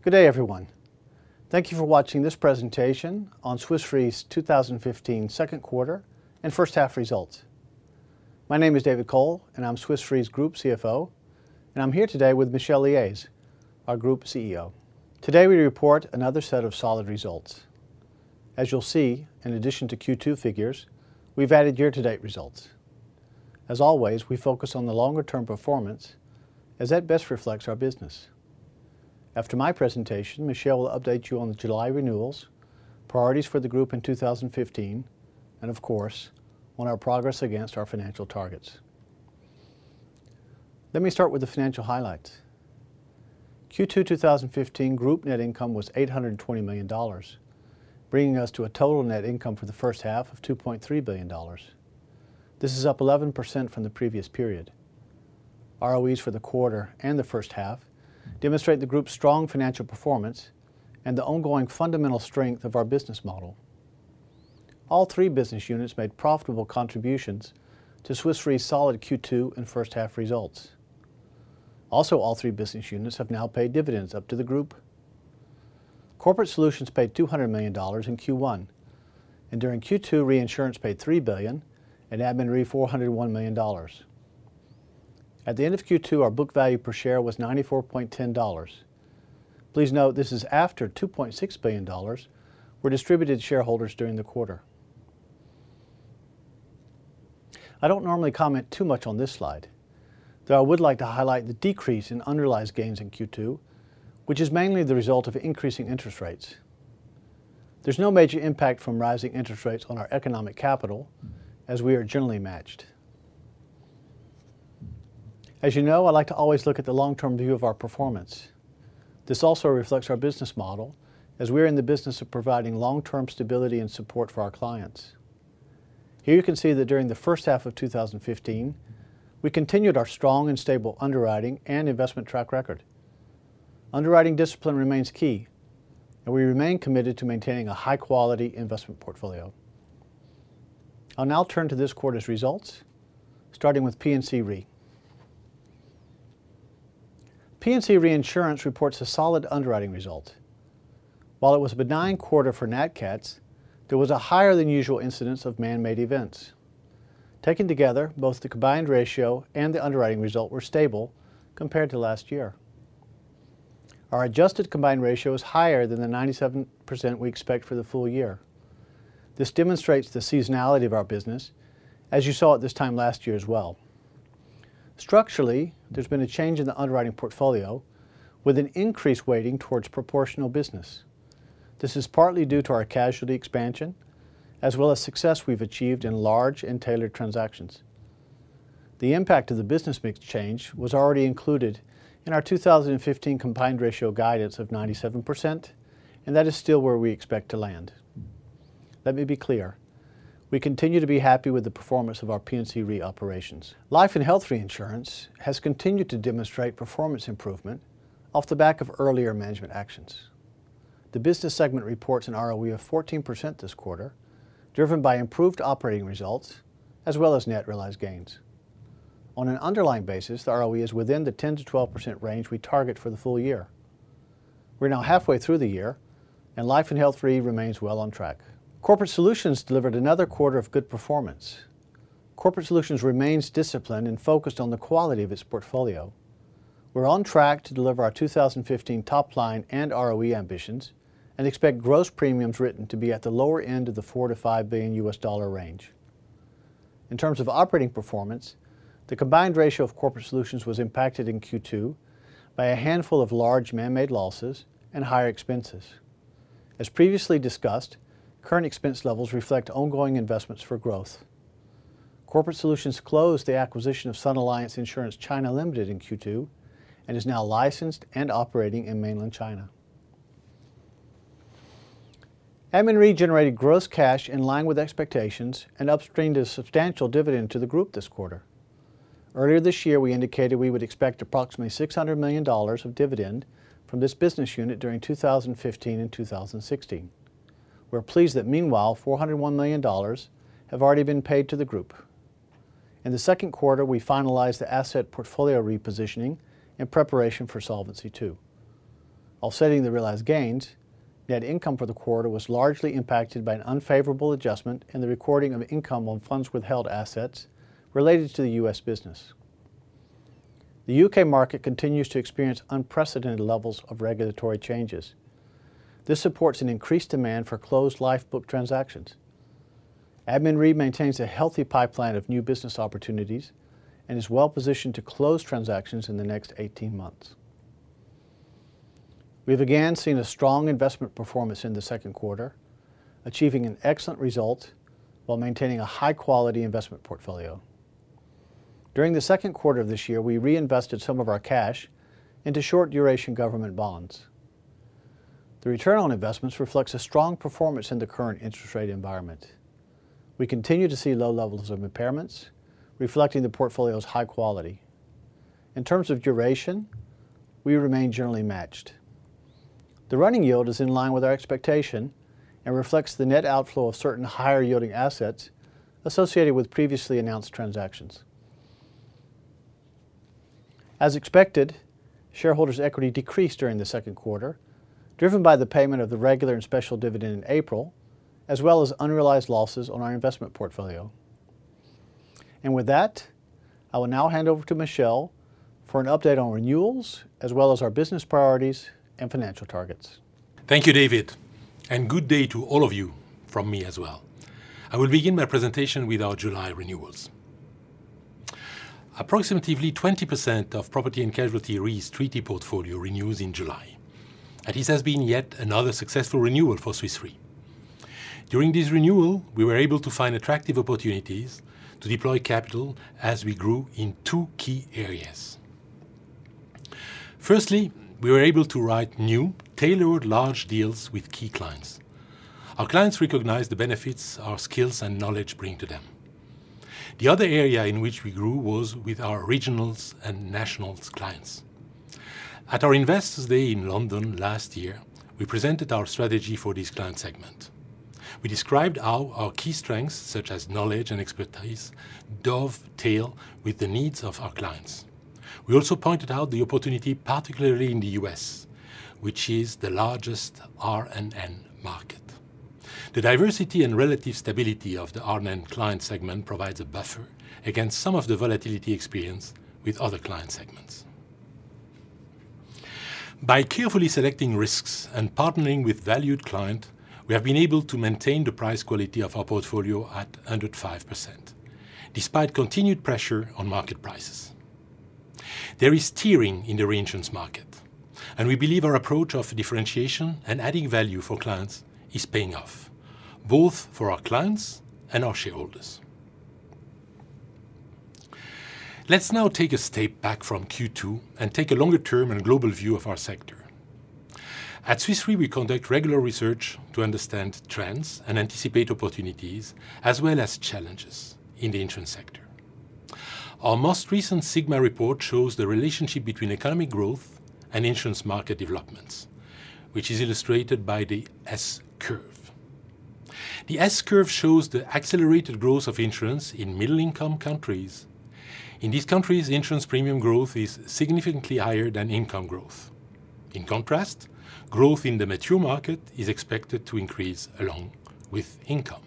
Good day, everyone. Thank you for watching this presentation on Swiss Re's 2015 second quarter and first half results. My name is David Cole, and I'm Swiss Re's Group CFO, and I'm here today with Michel Liez, our Group CEO. Today we report another set of solid results. As you'll see, in addition to Q2 figures, we've added year-to-date results. As always, we focus on the longer-term performance, as that best reflects our business. After my presentation, Michel will update you on the July renewals, priorities for the group in 2015, and of course, on our progress against our financial targets. Let me start with the financial highlights. Q2 2015 group net income was $820 million, bringing us to a total net income for the first half of $2.3 billion. This is up 11% from the previous period. ROEs for the quarter and the first half demonstrate the group's strong financial performance and the ongoing fundamental strength of our business model. All three business units made profitable contributions to Swiss Re's solid Q2 and first half results. Also, all three business units have now paid dividends up to the group. Corporate Solutions paid $200 million in Q1, and during Q2 Reinsurance paid $3 billion and Admin Re $401 million. At the end of Q2, our book value per share was $94.10. Please note this is after $2.6 billion were distributed to shareholders during the quarter. I don't normally comment too much on this slide, though I would like to highlight the decrease in unrealized gains in Q2, which is mainly the result of increasing interest rates. There's no major impact from rising interest rates on our economic capital, as we are generally matched. As you know, I like to always look at the long-term view of our performance. This also reflects our business model, as we are in the business of providing long-term stability and support for our clients. Here you can see that during the first half of 2015, we continued our strong and stable underwriting and investment track record. Underwriting discipline remains key, and we remain committed to maintaining a high-quality investment portfolio. I'll now turn to this quarter's results, starting with P&C Re. P&C Reinsurance reports a solid underwriting result. While it was a benign quarter for Nat Cats, there was a higher than usual incidence of man-made events. Taken together, both the combined ratio and the underwriting result were stable compared to last year. Our adjusted combined ratio is higher than the 97% we expect for the full year. This demonstrates the seasonality of our business, as you saw at this time last year as well. Structurally, there's been a change in the underwriting portfolio with an increased weighting towards proportional business. This is partly due to our casualty expansion, as well as success we've achieved in large and tailored transactions. The impact of the business mix change was already included in our 2015 combined ratio guidance of 97%, and that is still where we expect to land. Let me be clear. We continue to be happy with the performance of our P&C Re operations. Life and Health Reinsurance has continued to demonstrate performance improvement off the back of earlier management actions. The business segment reports an ROE of 14% this quarter, driven by improved operating results as well as net realized gains. On an underlying basis, the ROE is within the 10 to 12% range we target for the full year. We're now halfway through the year, and Life and Health Re remains well on track. Corporate Solutions delivered another quarter of good performance. Corporate Solutions remains disciplined and focused on the quality of its portfolio. We're on track to deliver our 2015 top line and ROE ambitions and expect gross premiums written to be at the lower end of the $4 to $5 billion range. In terms of operating performance, the combined ratio of Corporate Solutions was impacted in Q2 by a handful of large man-made losses and higher expenses. As previously discussed, current expense levels reflect ongoing investments for growth. Corporate Solutions closed the acquisition of Sun Alliance Insurance China Limited in Q2 and is now licensed and operating in mainland China. Admin Re generated gross cash in line with expectations and upstreamed a substantial dividend to the group this quarter. Earlier this year, we indicated we would expect approximately $600 million of dividend from this business unit during 2015 and 2016. We're pleased that meanwhile, $401 million have already been paid to the group. In the second quarter, we finalized the asset portfolio repositioning in preparation for Solvency II. Offsetting the realized gains, net income for the quarter was largely impacted by an unfavorable adjustment in the recording of income on funds withheld assets related to the U.S. business. The UK market continues to experience unprecedented levels of regulatory changes. This supports an increased demand for closed life book transactions. Admin Re maintains a healthy pipeline of new business opportunities and is well positioned to close transactions in the next 18 months. We have again seen a strong investment performance in the second quarter, achieving an excellent result while maintaining a high-quality investment portfolio. During the second quarter of this year, we reinvested some of our cash into short-duration government bonds. The return on investments reflects a strong performance in the current interest rate environment. We continue to see low levels of impairments, reflecting the portfolio's high quality. In terms of duration, we remain generally matched. The running yield is in line with our expectation and reflects the net outflow of certain higher-yielding assets associated with previously announced transactions. As expected, shareholders' equity decreased during the second quarter, driven by the payment of the regular and special dividend in April, as well as unrealized losses on our investment portfolio. And with that, I will now hand over to Michel for an update on renewals, as well as our business priorities and financial targets. Thank you, David, and good day to all of you from me as well. I will begin my presentation with our July renewals. Approximately 20% of Property and Casualty Re's treaty portfolio renews in July, and this has been yet another successful renewal for Swiss Re. During this renewal, we were able to find attractive opportunities to deploy capital as we grew in two key areas. Firstly, we were able to write new, tailored large deals with key clients. Our clients recognize the benefits our skills and knowledge bring to them. The other area in which we grew was with our regionals and nationals clients. At our Investors' Day in London last year, we presented our strategy for this client segment. We described how our key strengths, such as knowledge and expertise, dovetail with the needs of our clients. We also pointed out the opportunity, particularly in the US, which is the largest R&N market. The diversity and relative stability of the R&N client segment provides a buffer against some of the volatility experienced with other client segments. By carefully selecting risks and partnering with valued clients, we have been able to maintain the price quality of our portfolio at 105%, despite continued pressure on market prices. There is tiering in the reinsurance market, and we believe our approach of differentiation and adding value for clients is paying off, both for our clients and our shareholders. Let's now take a step back from Q2 and take a longer-term and global view of our sector. At Swiss Re, we conduct regular research to understand trends and anticipate opportunities, as well as challenges in the insurance sector. Our most recent Sigma report shows the relationship between economic growth and insurance market developments, which is illustrated by the S-curve. The S-curve shows the accelerated growth of insurance in middle-income countries. In these countries, insurance premium growth is significantly higher than income growth. In contrast, growth in the mature market is expected to increase along with income.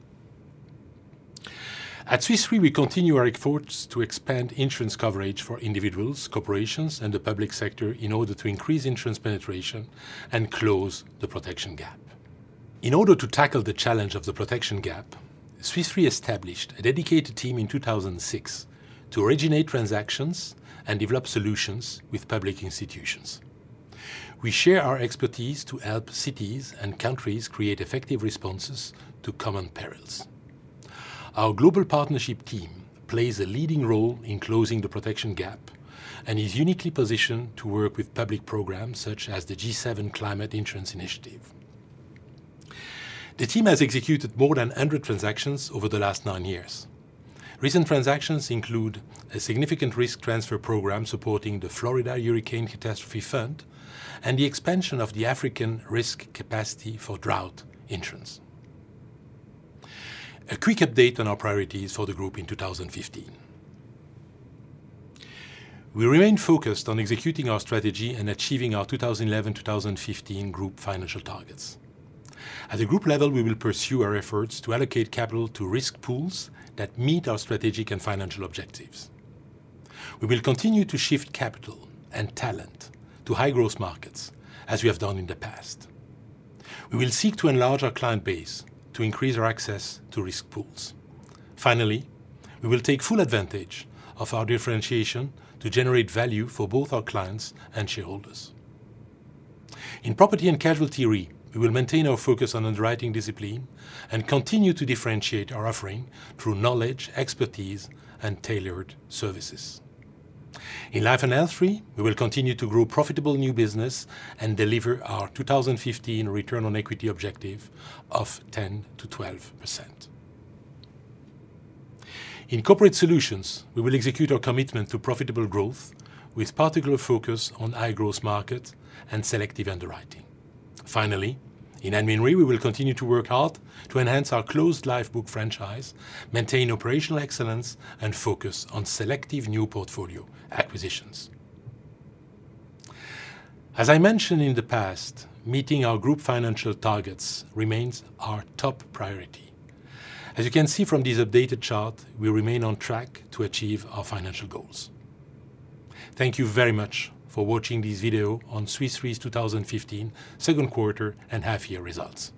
At Swiss Re, we continue our efforts to expand insurance coverage for individuals, corporations, and the public sector in order to increase insurance penetration and close the protection gap. In order to tackle the challenge of the protection gap, Swiss Re established a dedicated team in 2006 to originate transactions and develop solutions with public institutions. We share our expertise to help cities and countries create effective responses to common perils. Our global partnership team plays a leading role in closing the protection gap and is uniquely positioned to work with public programs such as the G7 Climate Insurance Initiative. The team has executed more than 100 transactions over the last 9 years. Recent transactions include a significant risk transfer program supporting the Florida Hurricane Catastrophe Fund and the expansion of the African risk capacity for drought insurance. A quick update on our priorities for the group in 2015. We remain focused on executing our strategy and achieving our 2011-2015 group financial targets. At the group level, we will pursue our efforts to allocate capital to risk pools that meet our strategic and financial objectives. We will continue to shift capital and talent to high-growth markets, as we have done in the past. We will seek to enlarge our client base to increase our access to risk pools. Finally, we will take full advantage of our differentiation to generate value for both our clients and shareholders. In Property and Casualty Re, we will maintain our focus on underwriting discipline and continue to differentiate our offering through knowledge, expertise, and tailored services. In Life and Health Re, we will continue to grow profitable new business and deliver our 2015 return on equity objective of 10 to 12%. In Corporate Solutions, we will execute our commitment to profitable growth with particular focus on high-growth markets and selective underwriting. Finally, in Admin Re, we will continue to work hard to enhance our closed life book franchise, maintain operational excellence, and focus on selective new portfolio acquisitions. As I mentioned in the past, meeting our group financial targets remains our top priority. As you can see from this updated chart, we remain on track to achieve our financial goals. Thank you very much for watching this video on Swiss Re's 2015 second quarter and half-year results.